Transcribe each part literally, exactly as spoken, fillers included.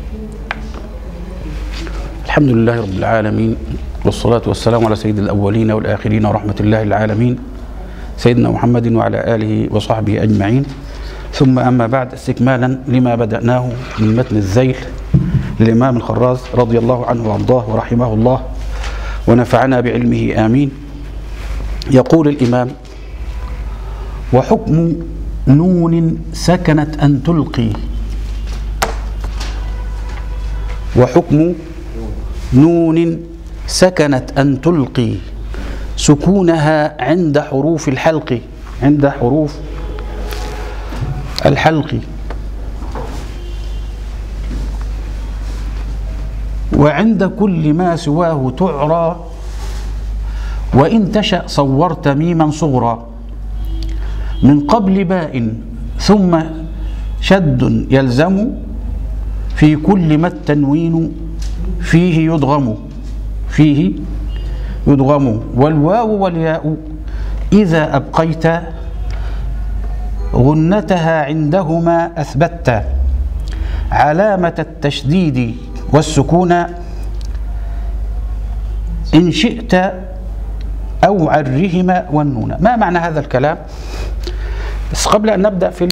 الحمد لله رب العالمين، والصلاة والسلام على سيد الأولين والآخرين ورحمة الله العالمين سيدنا محمد وعلى آله وصحبه أجمعين. ثم أما بعد، استكمالا لما بدأناه من متن الذيل للإمام الخراز رضي الله عنه وأرضاه ورحمه الله ونفعنا بعلمه آمين. يقول الإمام: وحكم نون سكنت أن تلقي، وحكم نون سكنت أن تلقي سكونها عند حروف الحلق، عند حروف الحلق، وعند كل ما سواه تعرى، وإن تشأ صورت ميما صغرى، من قبل باء ثم شد يلزم، في كل ما التنوين فيه يدغم، فيه يدغم. والواو والياء إذا أبقيت غنتها عندهما أثبتت، علامة التشديد والسكون إن شئت أو عرهما والنون. ما معنى هذا الكلام؟ بس قبل أن نبدأ في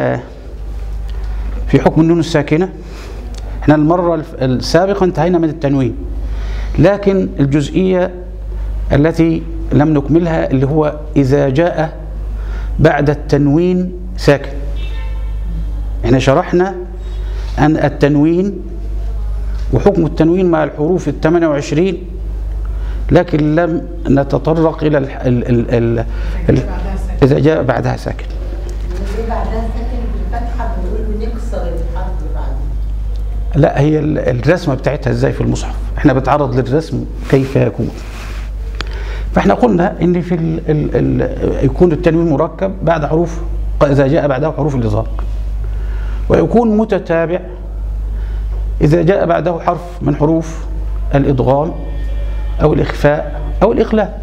في حكم النون الساكنة، احنا المرة السابقة انتهينا من التنوين، لكن الجزئية التي لم نكملها اللي هو إذا جاء بعد التنوين ساكن. احنا شرحنا أن التنوين وحكم التنوين مع الحروف الثمانية وعشرين، لكن لم نتطرق إلى ال ال ال ال ال إذا جاء بعدها ساكن. بعدها ساكن بالفتحة بنقول بنكسر الحرف بعد. لا، هي الرسمة بتاعتها ازاي في المصحف، احنا بنتعرض للرسم كيف يكون. فاحنا قلنا ان في ال ال ال يكون التنوين مركب بعد حروف، اذا جاء بعده حروف الإظهار، ويكون متتابع اذا جاء بعده حرف من حروف الإدغام أو الإخفاء أو الإقلاب،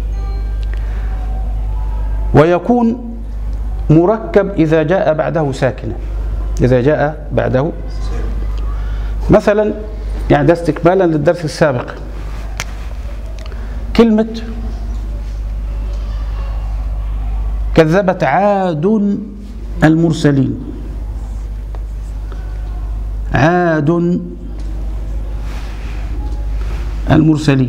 ويكون مركب إذا جاء بعده ساكنا، إذا جاء بعده مثلا. يعني ده استكمالا للدرس السابق. كلمة كذبت عاد المرسلين، عاد المرسلين،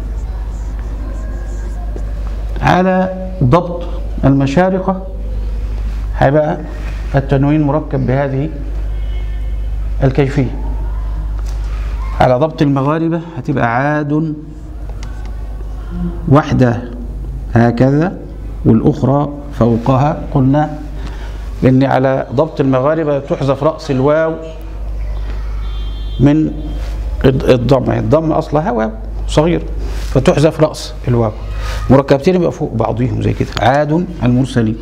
على ضبط المشارقة هيبقى التنوين مركب بهذه الكيفية. على ضبط المغاربة هتبقى عاد واحدة هكذا والأخرى فوقها. قلنا لأن على ضبط المغاربة تحذف رأس الواو من الضم، الضم أصلها واو صغير فتحذف رأس الواو، مركبتين يبقى فوق بعضهم زي كده. عاد المرسلين.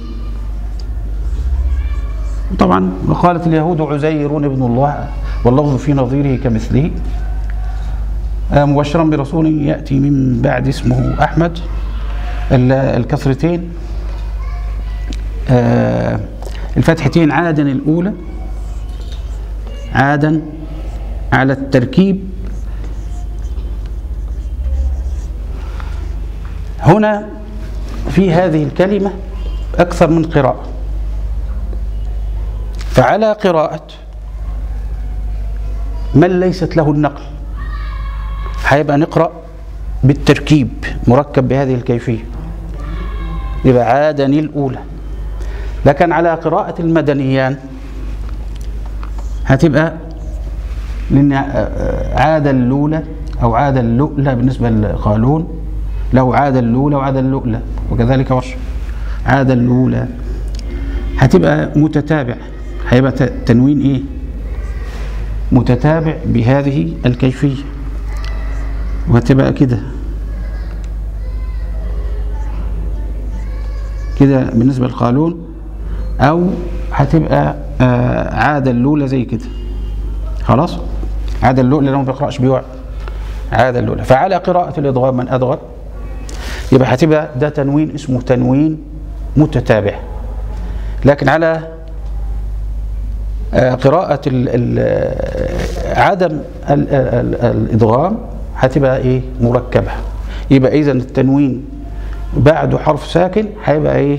طبعا وقالت اليهود عزير ابن الله واللفظ في نظيره كمثله، مبشرا برسول يأتي من بعد اسمه أحمد. الكسرتين الفتحتين عادا الأولى، عادا على التركيب. هنا في هذه الكلمة أكثر من قراءة، فعلى قراءة من ليست له النقل هيبقى نقرأ بالتركيب مركب بهذه الكيفية، يبقى عادني الأولى. لكن على قراءة المدنيان هتبقى لأن عاد اللولى أو عاد اللؤلى بالنسبة لقالون له عاد اللولى وعاد اللؤلى، وكذلك ورش عاد اللولى. هتبقى متتابع، هيبقى تنوين ايه؟ متتابع بهذه الكيفية، وهتبقى كده كده بالنسبة للقالون، أو هتبقى آه عاد اللولى زي كده. خلاص، عاد اللؤلى لو ما بيقرأش بيوع عاد اللولى. فعلى قراءة الإضغام من أضغر يبقى هتبقى ده تنوين اسمه تنوين متتابع. لكن على آه قراءة ال ال عدم ال ال الإدغام هتبقى إيه؟ مركبة. يبقى إذا التنوين بعده حرف ساكن هيبقى إيه؟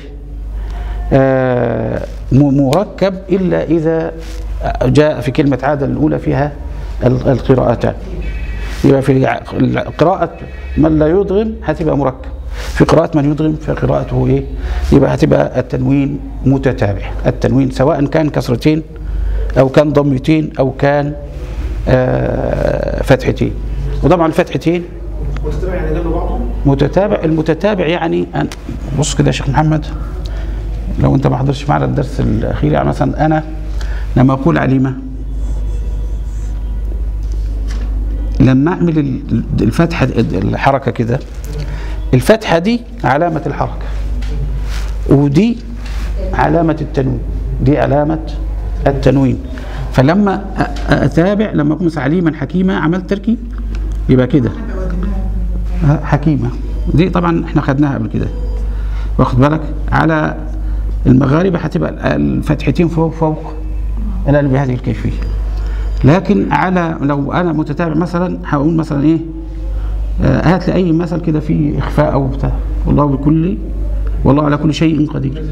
آه مركب إلا إذا جاء في كلمة عادة الأولى فيها القراءتان. يبقى في قراءة من لا يدغم هتبقى مركب، في قراءة من يدغم فقراءته إيه؟ يبقى هتبقى التنوين متتابع. التنوين سواء كان كسرتين أو كان ضمتين أو كان آه فتحتين. وطبعا الفتحتين متتابع يعني جنب بعضهم؟ متتابع. المتتابع يعني بص كده يا شيخ محمد، لو أنت ما حضرتش معنا الدرس الأخير، يعني مثلا أنا لما أقول عليمة، لما أعمل الفتحة الحركة كده، الفتحة دي علامة الحركة ودي علامة التنوين، دي علامة التنوين. فلما أتابع، لما أقول مثلا عليما حكيمة عملت تركيب يبقى كده حكيمة، دي طبعا احنا خدناها قبل كده، واخد بالك. على المغاربة هتبقى الفتحتين فوق فوق الألف بهذه الكيفية. لكن على لو أنا متتابع مثلا هقول مثلا إيه، آه هات لي أي مثل كده فيه إخفاء أو بتاع، والله بكل والله على كل شيء قدير،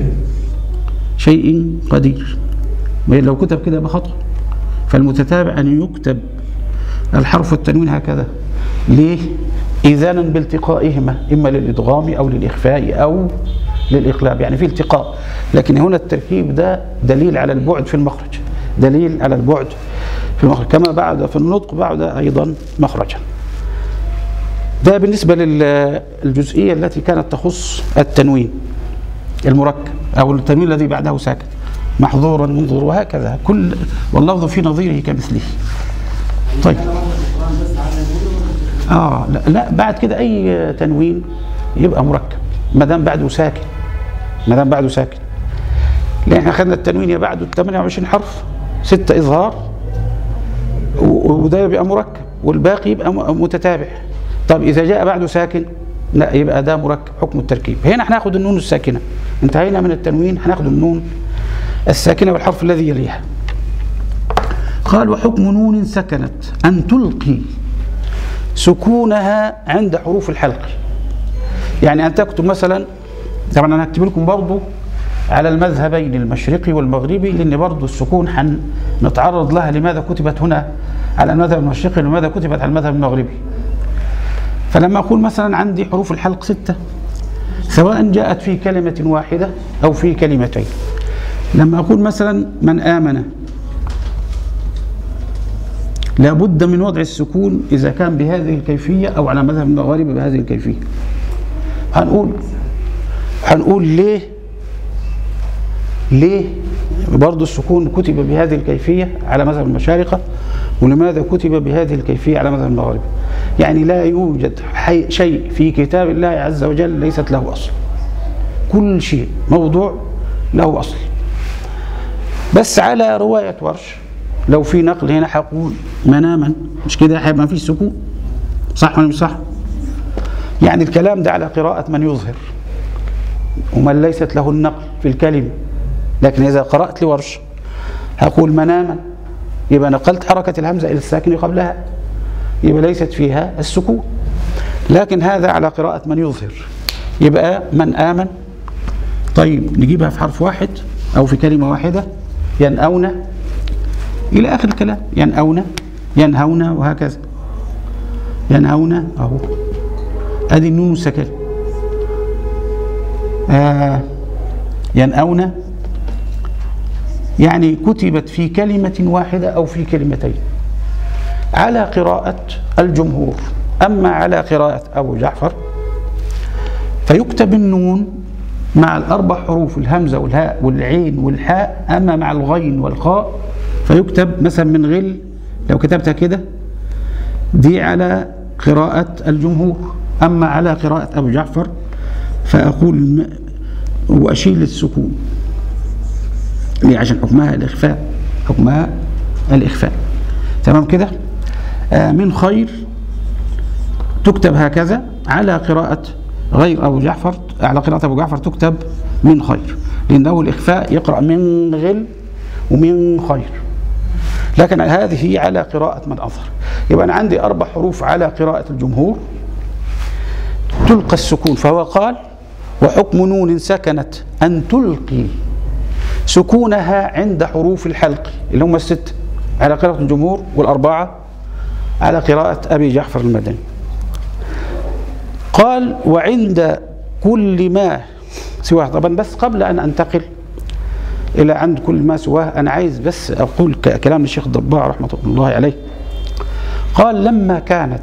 شيء قدير، لو كتب كده بخطأ. فالمتتابع أن يكتب الحرف التنوين هكذا. ليه؟ إذانا بالتقائهما، إما للإدغام أو للإخفاء أو للإقلاب، يعني في التقاء. لكن هنا التركيب ده دليل على البعد في المخرج، دليل على البعد في المخرج، كما بعد في النطق بعد أيضا مخرجا. ده بالنسبة للجزئية التي كانت تخص التنوين المركب أو التنوين الذي بعده ساكن، محظورا منظور وهكذا، كل واللفظ في نظيره كمثله. طيب اه لا, لا بعد كده اي تنوين يبقى مركب ما دام بعده ساكن، ما دام بعده ساكن. لان احنا خدنا التنوين يا بعده ثمانية وعشرين حرف، ستة اظهار، وده يبقى مركب والباقي يبقى متتابع. طب اذا جاء بعده ساكن لا يبقى ده مركب، حكم التركيب. هنا هناخد النون الساكنه، انتهينا من التنوين، هناخد النون الساكنه والحرف الذي يليها. قال وحكم نون سكنت ان تلقي سكونها عند حروف الحلق. يعني أن تكتب مثلا، طبعا أنا هكتب لكم برضو على المذهبين المشرقي والمغربي، لأن برضو السكون حنتعرض لها، لماذا كتبت هنا على المذهب المشرقي ولماذا كتبت على المذهب المغربي. فلما أقول مثلا عندي حروف الحلق ستة، سواء جاءت في كلمة واحدة أو في كلمتين. لما أقول مثلا من آمن، لابد من وضع السكون إذا كان بهذه الكيفية أو على مذهب المغاربة بهذه الكيفية. هنقول هنقول ليه ليه برضو السكون كتب بهذه الكيفية على مذهب المشارقة، ولماذا كتب بهذه الكيفية على مذهب المغاربة. يعني لا يوجد شيء في كتاب الله عز وجل ليست له أصل، كل شيء موضوع له أصل. بس على رواية ورش لو في نقل هنا هقول مناما، مش كده هيبقى ما فيش سكون، صح ولا مش صح؟ يعني الكلام ده على قراءة من يظهر ومن ليست له النقل في الكلمة. لكن إذا قرأت لورش هقول مناما، يبقى نقلت حركة الهمزة إلى الساكن قبلها، يبقى ليست فيها السكون. لكن هذا على قراءة من يظهر، يبقى من آمن. طيب نجيبها في حرف واحد أو في كلمة واحدة، ينأون إلى آخر الكلام، ينأون ينهون وهكذا. ينهون أهو، أدي النون الساكنة. آه ينأون يعني كتبت في كلمة واحدة أو في كلمتين على قراءة الجمهور. أما على قراءة أبو جعفر فيكتب النون مع الأربع حروف، الهمزة والهاء والعين والحاء. أما مع الغين والخاء فيكتب مثلا من غل، لو كتبتها كده دي على قراءة الجمهور. أما على قراءة أبو جعفر فأقول وأشيل السكون، ليه؟ عشان حكمها الإخفاء، حكمها الإخفاء. تمام كده؟ آه من خير تكتب هكذا، على قراءة غير أبو جعفر، على قراءة أبو جعفر تكتب من خير، لأنه الإخفاء يقرأ من غل ومن خير. لكن هذه على قراءة من أظهر. يبقى أنا عندي أربع حروف على قراءة الجمهور تلقى السكون، فهو قال وحكم نون سكنت أن تلقي سكونها عند حروف الحلق اللي هم الست على قراءة الجمهور، والأربعة على قراءة أبي جعفر المدني. قال وعند كل ما سواه. طبعا بس قبل أن أنتقل إلى عند كل ما سواه أنا عايز بس أقول كلام الشيخ الضباع رحمة الله عليه. قال لما كانت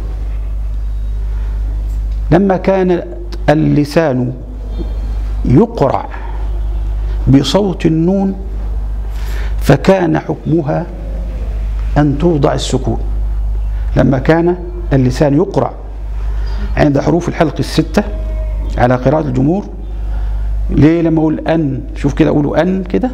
لما كان اللسان يقرع بصوت النون فكان حكمها أن توضع السكون. لما كان اللسان يقرع عند حروف الحلق الستة على قراءة الجمهور. ليه لما أقول أن؟ شوف كده أقوله أن كده،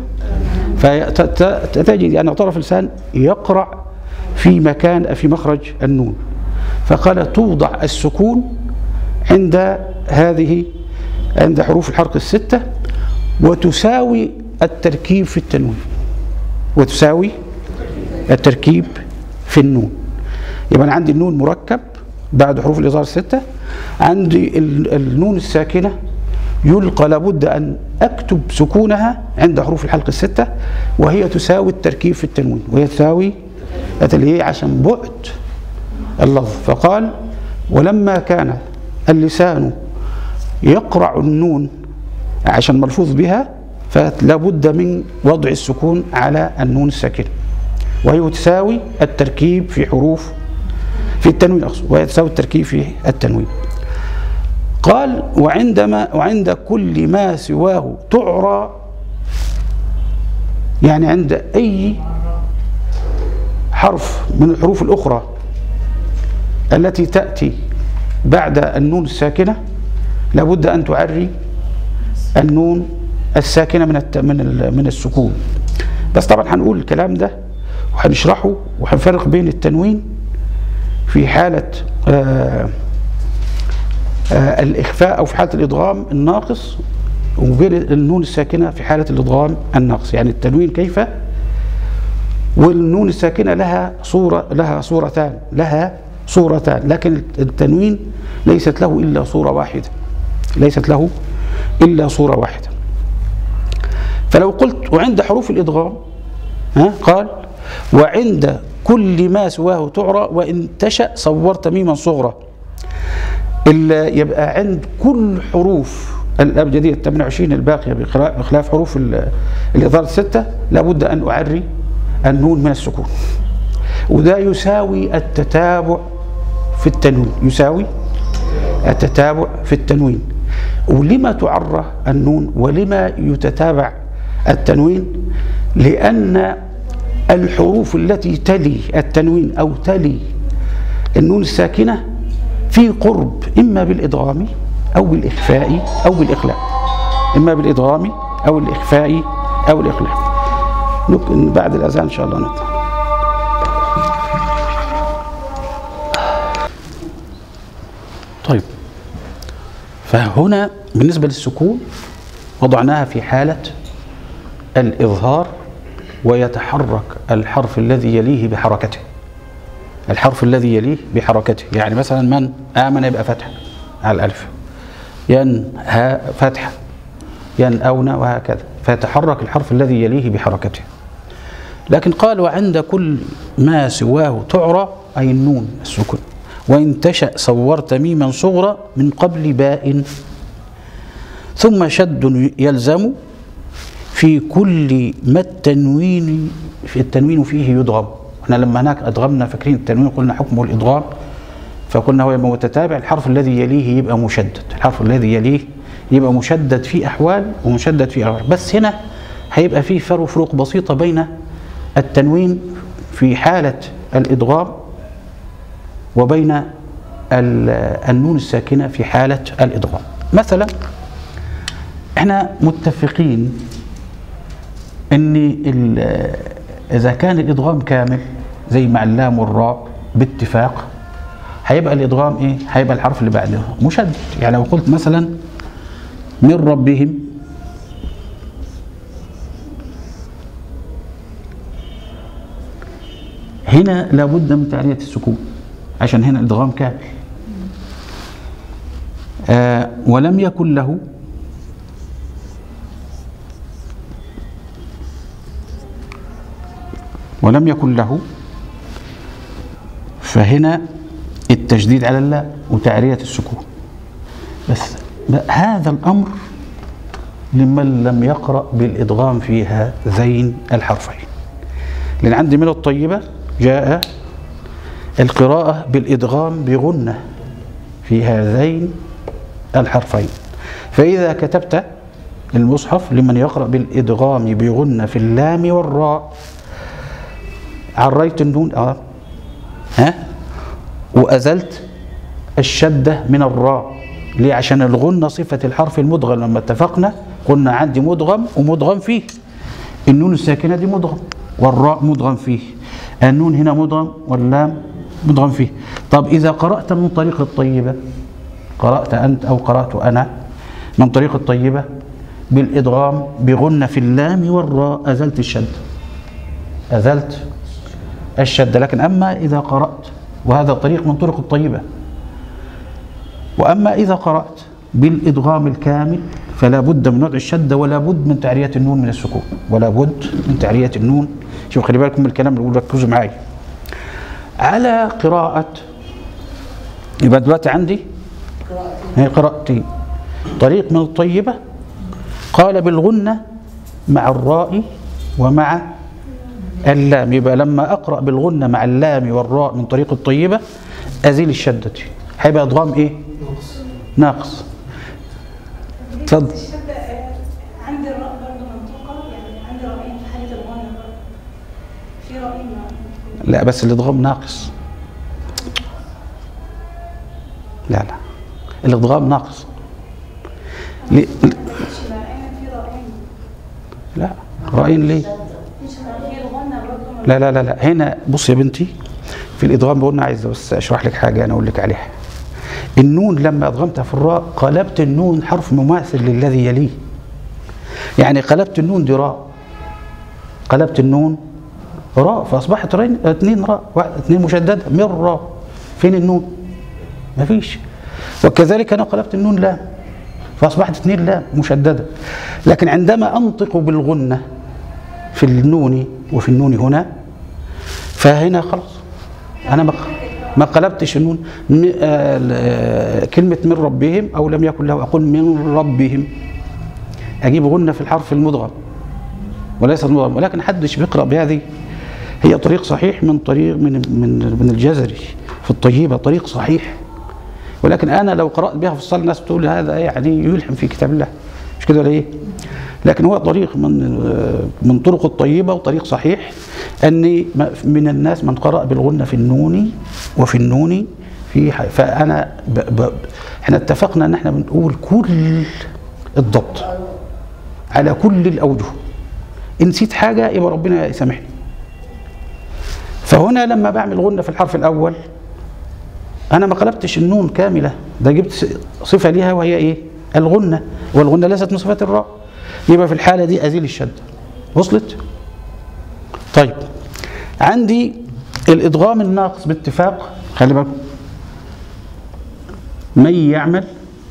فتجد أن طرف اللسان يقرع في مكان في مخرج النون، فقال توضع السكون عند هذه عند حروف الحلق الستة وتساوي التركيب في التنوين، وتساوي التركيب في النون. يبقى أنا عندي النون مركب بعد حروف الإظهار الستة، عندي النون الساكنة يلقى لابد أن أكتب سكونها عند حروف الحلق الستة، وهي تساوي التركيب في التنوين، وهي تساوي اللي هي عشان بعد اللفظ. فقال ولما كان اللسان يقرع النون عشان ملفوظ بها فلا بد من وضع السكون على النون الساكنة، وهي تساوي التركيب في حروف في التنوين أقصد، وهي تساوي التركيب في التنوين. قال وعندما وعند كل ما سواه تعرى، يعني عند أي حرف من الحروف الأخرى التي تأتي بعد النون الساكنة لابد أن تعري النون الساكنة من من من السكون. بس طبعا هنقول الكلام ده وهنشرحه وهنفرق بين التنوين في حالة آه آه الإخفاء أو في حالة الإدغام الناقص، وبين النون الساكنة في حالة الإدغام الناقص. يعني التنوين كيف، والنون الساكنة لها صورة لها صورتان لها صورتان لكن التنوين ليست له إلا صورة واحدة، ليست له إلا صورة واحدة. فلو قلت وعند حروف الإدغام ها قال وعند كل ما سواه تعرى وإن تشأ صورت ميما صغرى. يبقى عند كل حروف الأبجدية الثمانية وعشرين الباقية بخلاف حروف الإظهار الستة لابد أن أعري النون من السكون، وده يساوي التتابع في التنوين، يساوي التتابع في التنوين. ولما تعرى النون ولما يتتابع التنوين؟ لأن الحروف التي تلي التنوين أو تلي النون الساكنة في قرب إما بالإدغام أو بالإخفاء أو بالإخلاء، إما بالإدغام أو الإخفاء أو الإخلاء. بعد الأذان إن شاء الله نطلع. طيب، فهنا بالنسبة للسكون وضعناها في حالة الإظهار، ويتحرك الحرف الذي يليه بحركته، الحرف الذي يليه بحركته. يعني مثلا من آمن يبقى فتحة على الألف، ين ها فتحة، ين أون، وهكذا، فيتحرك الحرف الذي يليه بحركته. لكن قال وعند كل ما سواه تعرى، أي النون السكون، وإن تشأ صورت ميما صغرى من قبل باء ثم شد يلزم في كل ما التنوين في التنوين فيه يدغم. احنا لما هناك ادغمنا فاكرين التنوين قلنا حكمه الادغام، فقلنا هو يبقى متتابع، الحرف الذي يليه يبقى مشدد، الحرف الذي يليه يبقى مشدد في احوال ومشدد في احوال. بس هنا هيبقى فيه فرق فروق بسيطه بين التنوين في حاله الادغام وبين النون الساكنه في حاله الادغام. مثلا احنا متفقين ان اذا كان الادغام كامل زي مع اللام والراء باتفاق هيبقى الادغام ايه؟ هيبقى الحرف اللي بعده مشدد. يعني لو قلت مثلا من ربهم هنا لابد من تعرية السكون عشان هنا الإدغام كامل. آه ولم يكن له ولم يكن له فهنا التشديد على اللام وتعرية السكون. بس هذا الأمر لمن لم يقرأ بالإدغام في هذين الحرفين، لأن عندي من الطيبة جاء القراءة بالإدغام بغنة في هذين الحرفين. فإذا كتبت المصحف لمن يقرأ بالإدغام بغنة في اللام والراء عريت النون اه ها وأزلت الشدة من الراء. ليه؟ عشان الغنة صفة الحرف المدغم. لما اتفقنا قلنا عندي مدغم ومدغم فيه. النون الساكنة دي مدغم والراء مدغم فيه، النون هنا مدغم واللام مدغم فيه. طب إذا قرأت من طريق الطيبة، قرأت أنت أو قرأت أنا من طريق الطيبة بالإدغام بغنة في اللام والراء أزلت الشدة، أزلت الشدة. لكن أما إذا قرأت، وهذا طريق من طرق الطيبة، وأما إذا قرأت بالإدغام الكامل فلا بد من وضع الشدة ولا بد من تعرية النون من السكون، ولا بد من تعرية النون. شوف خلي بالكم من الكلام اللي ركزوا معي. على قراءة، يبقى دلوقتي عندي هي قراءتي طريق من الطيبة قال بالغنة مع الراء ومع اللام. يبقى لما أقرأ بالغنة مع اللام والراء من طريق الطيبة أزيل الشدة، هيبقى إدغام إيه؟ ناقص. اتفضل. الشدة عندي الراء برضه منطوقة، يعني عندي رأيين في حالة الغنة برضه. في رأيين لا بس الإدغام ناقص. لا لا الإدغام ناقص. ليه؟ لا رأيين ليه؟ لا لا لا لا هنا بص يا بنتي، في الإدغام بقولنا عايز بس أشرح لك حاجة أنا أقول لك عليها. النون لما أدغمتها في الراء قلبت النون حرف مماثل للذي يليه. يعني قلبت النون دي راء، قلبت النون راء فأصبحت اثنين راء، واحد اثنين مشددة من راء. فين النون؟ مفيش. وكذلك أنا قلبت النون لام فأصبحت اثنين لام مشددة. لكن عندما أنطق بالغنة في النون وفي النون هنا فهنا خلاص أنا ما ما قلبتش النون. كلمة من ربهم أو لم يكن له أقول من ربهم، أجيب غنة في الحرف المدغم وليس المدغم. ولكن حدش بيقرأ بهذه. هي طريق صحيح من طريق من من من الجزري في الطيبة، طريق صحيح. ولكن أنا لو قرأت بها في الصلاة الناس بتقول هذا يعني يلحم في كتاب الله، مش كده ولا إيه؟ لكن هو طريق من من طرق الطيبة وطريق صحيح. أني من الناس من قرأ بالغنة في النون وفي النون في حي. فأنا ب ب احنا اتفقنا أن احنا بنقول كل الضبط على كل الأوجه. إن نسيت حاجة يبقى ربنا يسامحني. فهنا لما بعمل غنة في الحرف الأول أنا ما قلبتش النون كاملة، ده جبت صفة ليها وهي إيه؟ الغنة، والغنة ليست من صفات الراء. يبقى في الحالة دي أزيل الشدة. وصلت؟ طيب عندي الإدغام الناقص باتفاق، خلي بالكم، من يعمل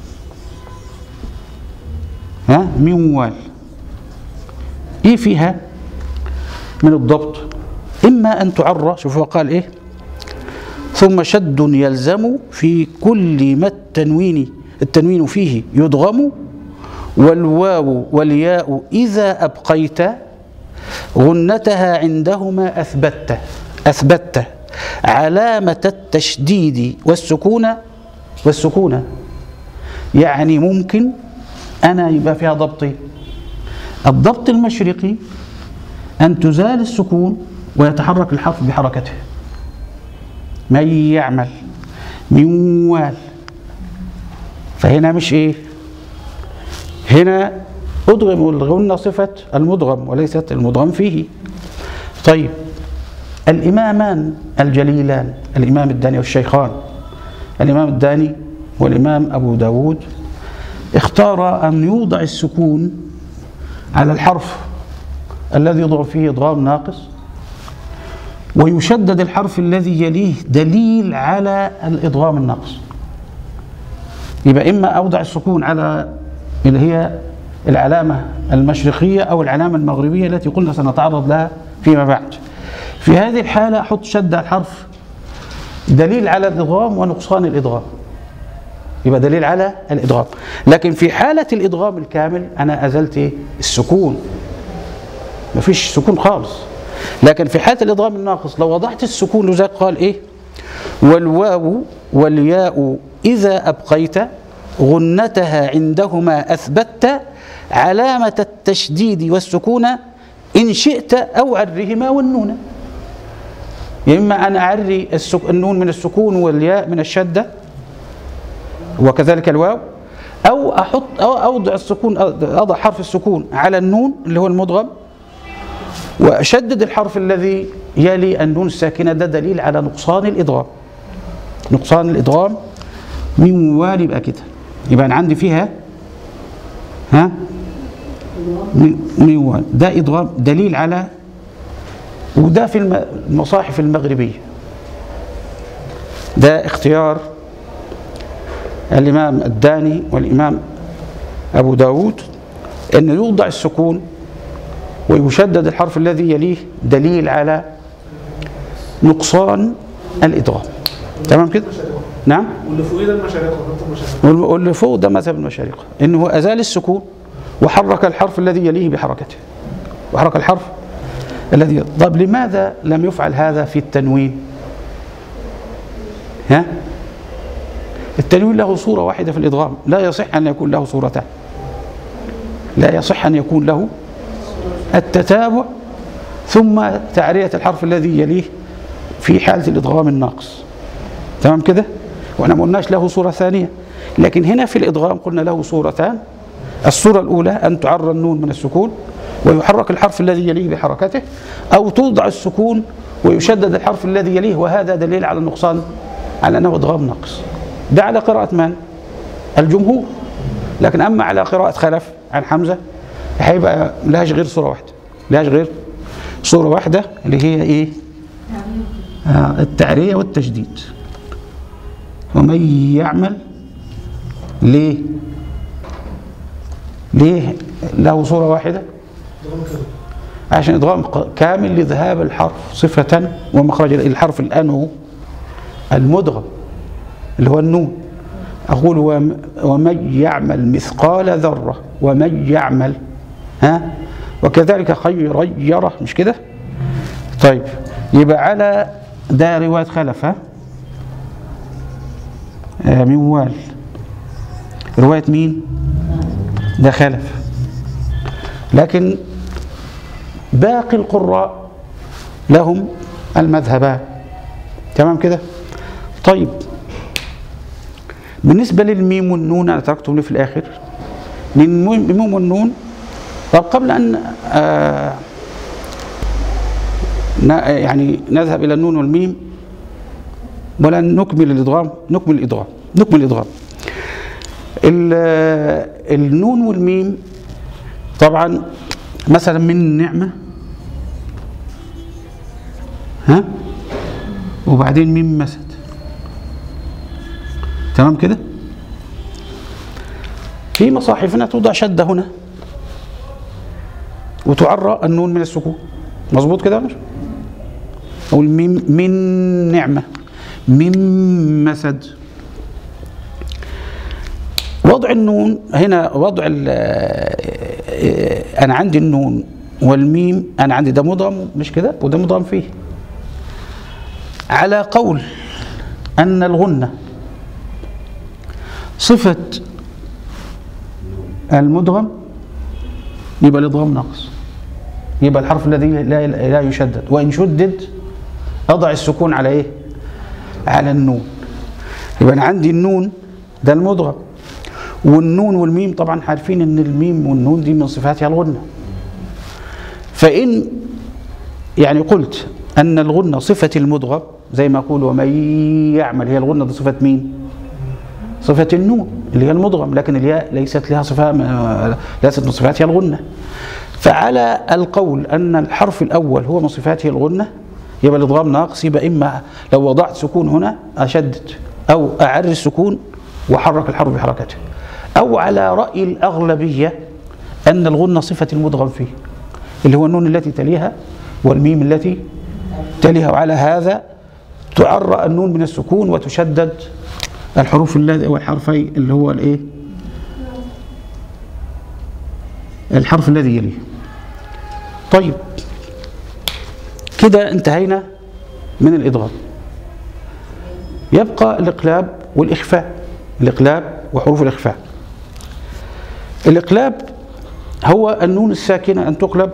ها منوال. إيه فيها من الضبط؟ إما أن تعرى، شوفوا هو قال إيه؟ ثم شد يلزم في كل ما التنوين التنوين فيه يدغم، والواو والياء إذا أبقيت غنتها عندهما أثبت أثبت علامة التشديد والسكون والسكون. يعني ممكن أنا يبقى فيها ضبطين. الضبط المشرقي أن تزال السكون ويتحرك الحرف بحركته. من يعمل منوال. فهنا مش إيه؟ هنا أدغم الغنة صفة المدغم وليست المدغم فيه. طيب الإمامان الجليلان الإمام الداني والشيخان، الإمام الداني والإمام أبو داود، اختار أن يوضع السكون على الحرف الذي يضغم فيه إدغام ناقص ويشدد الحرف الذي يليه دليل على الإدغام الناقص. يبقى إما أوضع السكون على اللي هي العلامة المشرقية أو العلامة المغربية التي قلنا سنتعرض لها فيما بعد. في هذه الحالة أحط شد الحرف دليل على الإدغام ونقصان الإدغام، يبقى دليل على الإدغام. لكن في حالة الإدغام الكامل أنا أزلت السكون، مفيش سكون خالص. لكن في حالة الإدغام الناقص لو وضعت السكون لذلك قال إيه؟ والواو والياء إذا أبقيت غنتها عندهما أثبتت علامة التشديد والسكون إن شئت أو عرهما والنون. يا إما أن أعري النون من السكون والياء من الشدة وكذلك الواو، أو أحط أو أوضع السكون، أضع حرف السكون على النون اللي هو المدغم وأشدد الحرف الذي يلي النون الساكنة. ده دليل على نقصان الإدغام. نقصان الإدغام من وال يبقى كده، يبقى أنا عندي فيها ها من وال، ده إدغام دليل على، وده في المصاحف المغربية ده اختيار الإمام الداني والإمام أبو داود أن يوضع السكون ويشدد الحرف الذي يليه دليل على نقصان الإدغام. تمام كده؟ نعم. واللي فوق ده المشارقة، واللي فوق ده مذهب المشارقة، إنه أزال السكون وحرك الحرف الذي يليه بحركته، وحرك الحرف الذي. طب لماذا لم يفعل هذا في التنوين؟ ها؟ التنوين له صورة واحدة في الإدغام، لا يصح أن يكون له صورتان، لا يصح أن يكون له التتابع ثم تعرية الحرف الذي يليه في حالة الإدغام الناقص. تمام كده؟ وأنا ما قلناش له صورة ثانية، لكن هنا في الإدغام قلنا له صورتان. الصورة الأولى أن تعرى النون من السكون ويحرك الحرف الذي يليه بحركته، أو توضع السكون ويشدد الحرف الذي يليه، وهذا دليل على النقصان، على أنه إدغام ناقص. ده على قراءة من؟ الجمهور. لكن أما على قراءة خلف عن حمزة هيبقى لهاش غير صورة واحدة، لهاش غير صورة واحدة اللي هي إيه؟ آه التعرية والتجديد. ومن يعمل، ليه؟ ليه له صورة واحدة؟ عشان إدغام كامل لذهاب الحرف صفة ومخرج الحرف الآن هو المدغم اللي هو النون. أقول ومن يعمل مثقال ذرة، ومن يعمل، ها، وكذلك خير يره، مش كده؟ طيب يبقى على ده رواية خلف، ها، آه من وال، رواية مين؟ ده خلف. لكن باقي القراء لهم المذهبان. تمام كده؟ طيب بالنسبة للميم والنون أنا تركتهم لي في الآخر. من الميم والنون، طب قبل أن آه يعني نذهب إلى النون والميم ولا نكمل الإدغام، نكمل الإدغام نكمل الإدغام النون والميم طبعا مثلا من نعمة، ها، وبعدين ميم مسد. تمام كده؟ في مصاحفنا توضع شدة هنا وتعرى النون من السكون، مظبوط كده ولا مش؟ أو الميم من نعمة، من مسد. وضع النون هنا، وضع أنا عندي النون والميم، أنا عندي ده مضغم مش كده وده مضغم فيه، على قول أن الغنة صفة المدغم يبقى الإدغام ناقص، يبقى الحرف الذي لا لا يشدد، وإن شدد أضع السكون على إيه؟ على النون. يبقى أنا عندي النون ده المدغم، والنون والميم طبعا عارفين ان الميم والنون دي من صفاتها الغنة. فإن يعني قلت أن الغنة صفة المدغم زي ما أقول ومن يعمل، هي الغنة دي صفة مين؟ صفة النون اللي هي المدغم، لكن الياء ليست لها صفة، ليست من صفاتها الغنة. فعلى القول أن الحرف الأول هو من صفاته الغنة يبقى الإدغام ناقص، يبقى إما لو وضعت سكون هنا أشدد أو أعري السكون وحرك الحرف بحركته، أو على رأي الأغلبية أن الغنة صفة المدغم فيه اللي هو النون التي تليها والميم التي تليها، وعلى هذا تعرى النون من السكون وتشدد الحروف الذي والحرفي اللي هو الايه الحرف الذي يليه. طيب كده انتهينا من الإدغام. يبقى الإقلاب والإخفاء. الإقلاب وحروف الإخفاء. الإقلاب هو النون الساكنة أن تقلب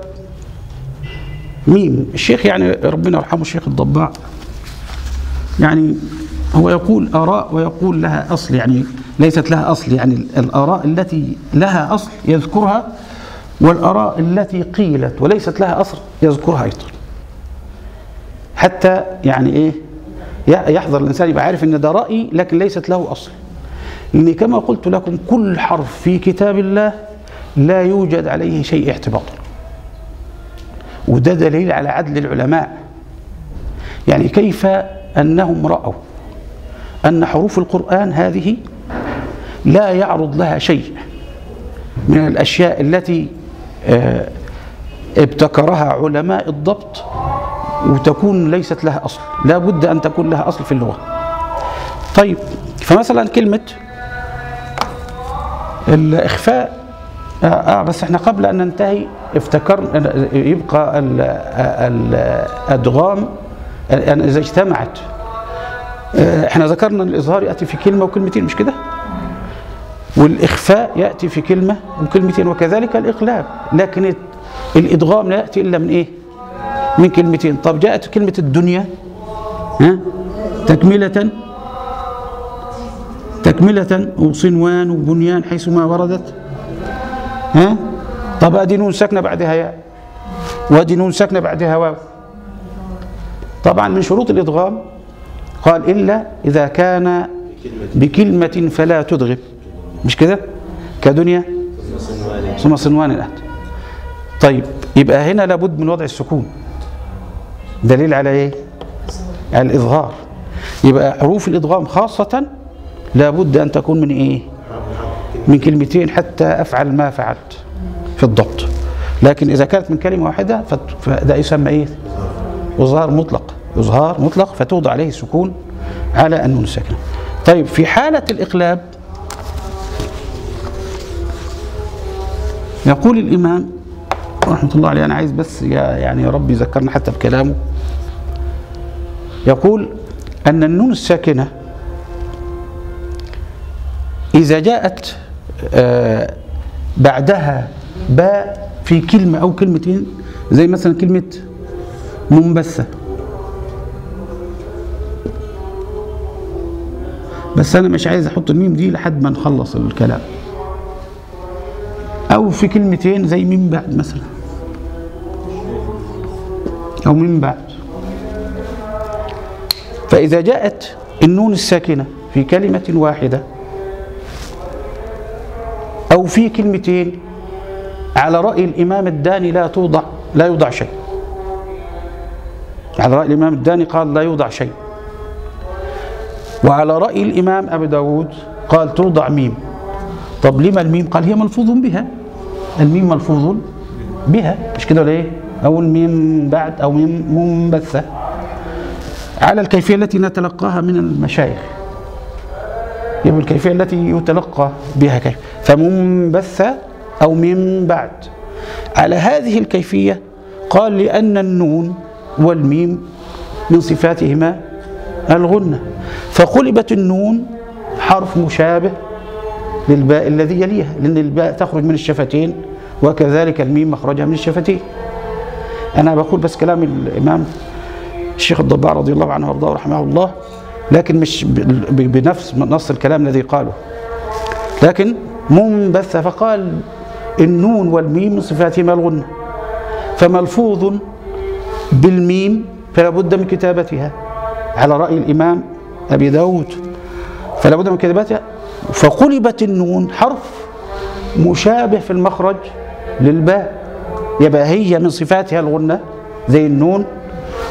ميم. الشيخ يعني ربنا يرحمه الشيخ الضباع يعني هو يقول آراء ويقول لها أصل، يعني ليست لها أصل، يعني الآراء التي لها أصل يذكرها، والآراء التي قيلت وليست لها أصل يذكرها أيضا، حتى يعني إيه يحضر الإنسان يبقى عارف إن ده رأي لكن ليست له أصل. لأن كما قلت لكم كل حرف في كتاب الله لا يوجد عليه شيء اعتباط، وده دليل على عدل العلماء. يعني كيف أنهم رأوا أن حروف القرآن هذه لا يعرض لها شيء من الأشياء التي ابتكرها علماء الضبط وتكون ليست لها أصل، لا بد أن تكون لها أصل في اللغة. طيب فمثلا كلمة الإخفاء آه, آه بس احنا قبل أن ننتهي افتكر يبقى الأدغام يعني إذا اجتمعت. آه احنا ذكرنا الإظهار يأتي في كلمة وكلمتين مش كده؟ والإخفاء يأتي في كلمة وكلمتين، وكذلك الإقلاب، لكن الإدغام لا يأتي إلا من إيه؟ من كلمتين. طب جاءت كلمة الدنيا ها تكملة تكملة وصنوان وبنيان حيثما وردت ها. طب ادي نون ساكنه بعدها ياء وادي نون ساكنه بعدها واو. طبعا من شروط الادغام قال الا اذا كان بكلمه فلا تدغم، مش كده؟ كدنيا ثم صنوان الأهد. طيب يبقى هنا لابد من وضع السكون، دليل على ايه؟ على الإظهار. يبقى حروف الإدغام خاصة لابد أن تكون من ايه؟ من كلمتين حتى أفعل ما فعلت في الضبط. لكن إذا كانت من كلمة واحدة فده يسمى ايه؟ إظهار مطلق، إظهار مطلق فتوضع عليه السكون على النون الساكنة. طيب في حالة الإقلاب يقول الإمام رحمة الله عليه، أنا عايز بس يعني يا رب يذكرنا حتى بكلامه، يقول أن النون الساكنة إذا جاءت آه بعدها باء في كلمة أو كلمتين، زي مثلا كلمة منبثة، بس أنا مش عايز أحط الميم دي لحد ما نخلص الكلام، أو في كلمتين زي من بعد مثلا أو من بعد. فإذا جاءت النون الساكنة في كلمة واحدة أو في كلمتين على رأي الإمام الداني لا توضع لا يوضع شيء. على رأي الإمام الداني قال لا يوضع شيء، وعلى رأي الإمام أبي داود قال توضع ميم. طب لما الميم؟ قال هي ملفوظ بها، الميم ملفوظ بها، مش كده ولا ايه؟ أو الميم بعد أو ميم منبثة على الكيفية التي نتلقاها من المشايخ. يبقى الكيفية التي يتلقى بها كيف، فمنبثة أو من بعد. على هذه الكيفية قال لأن النون والميم من صفاتهما الغنة، فقلبت النون حرف مشابه للباء الذي يليها، لأن الباء تخرج من الشفتين وكذلك الميم مخرجها من الشفتين. أنا بقول بس كلام الإمام الشيخ الضباع رضي الله عنه وارضاه ورحمه الله، لكن مش بنفس نص الكلام الذي قاله، لكن منبث. فقال النون والميم من صفاتهما الغنة، فملفوظ بالميم فلا بد من كتابتها على رأي الإمام أبي داود، فلا بد من كتابتها. فقلبت النون حرف مشابه في المخرج للباء، يبقى هي من صفاتها الغنة زي النون،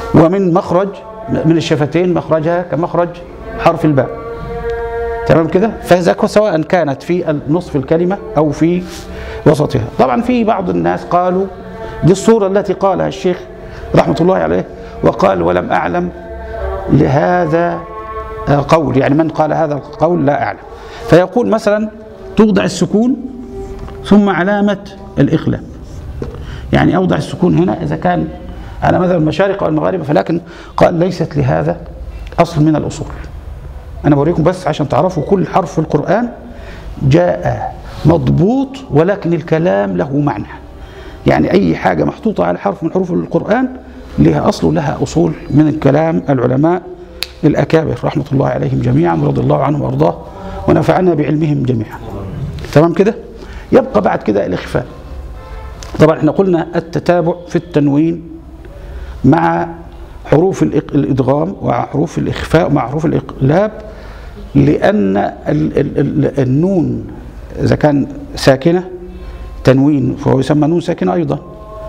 ومن مخرج من الشفتين مخرجها كمخرج حرف الباء. تمام كده؟ فإذا سواء كانت في نصف الكلمة أو في وسطها. طبعا في بعض الناس قالوا دي الصورة التي قالها الشيخ رحمة الله عليه، وقال ولم أعلم لهذا قول، يعني من قال هذا القول لا أعلم. فيقول مثلا توضع السكون ثم علامة الإخلاء، يعني أوضع السكون هنا إذا كان على مذهب المشارق أو المغاربة، فلكن قال ليست لهذا أصل من الأصول. أنا بوريكم بس عشان تعرفوا كل حرف في القرآن جاء مضبوط، ولكن الكلام له معنى. يعني أي حاجة محطوطة على حرف من حروف القرآن لها أصل ولها أصول من الكلام العلماء الأكابر رحمة الله عليهم جميعا ورضي الله عنهم وأرضاه ونفعنا بعلمهم جميعا. تمام كده؟ يبقى بعد كده الإخفاء. طبعا احنا قلنا التتابع في التنوين مع حروف الإدغام وحروف الإخفاء ومع حروف الإقلاب، لأن النون إذا كان ساكنة تنوين فهو يسمى نون ساكنة أيضا،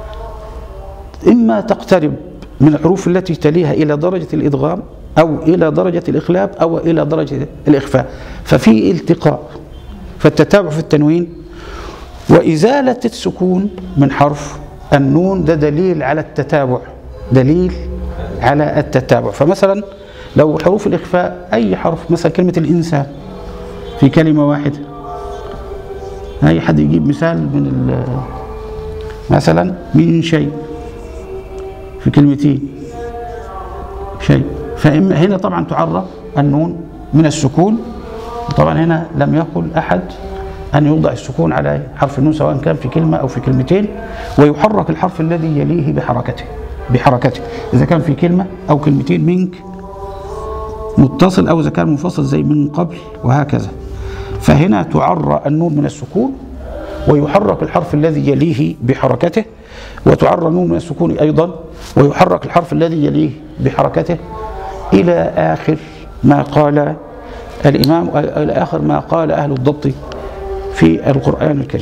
إما تقترب من الحروف التي تليها إلى درجة الإدغام أو إلى درجة الإقلاب أو إلى درجة الإخفاء، ففي التقاء. فالتتابع في التنوين وإزالة السكون من حرف النون ده دليل على التتابع، دليل على التتابع. فمثلا لو حروف الإخفاء أي حرف، مثلا كلمة الإنسان في كلمة واحدة، أي حد يجيب مثال من مثلا من شيء في كلمتين شيء، فهنا طبعا تعرف النون من السكون. طبعا هنا لم يقل أحد أن يوضع السكون على حرف النون سواء كان في كلمة أو في كلمتين، ويحرك الحرف الذي يليه بحركته بحركته إذا كان في كلمة أو كلمتين، منك متصل أو إذا كان منفصل زي من قبل وهكذا. فهنا تعرى النون من السكون ويحرك الحرف الذي يليه بحركته، وتعرى النون من السكون أيضا ويحرك الحرف الذي يليه بحركته إلى آخر ما قال الإمام، إلى آخر ما قال أهل الضبط في القرآن الكريم.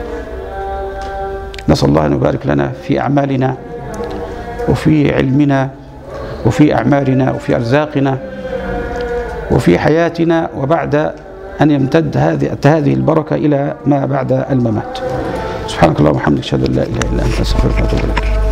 نسأل الله أن يبارك لنا في أعمالنا وفي علمنا وفي أعمارنا وفي أرزاقنا وفي حياتنا، وبعد أن يمتد هذه هذه البركة إلى ما بعد الممات. سبحانك اللهم وبحمدك أشهد أن لا إله إلا أنت أستغفرك وأتوب إليك.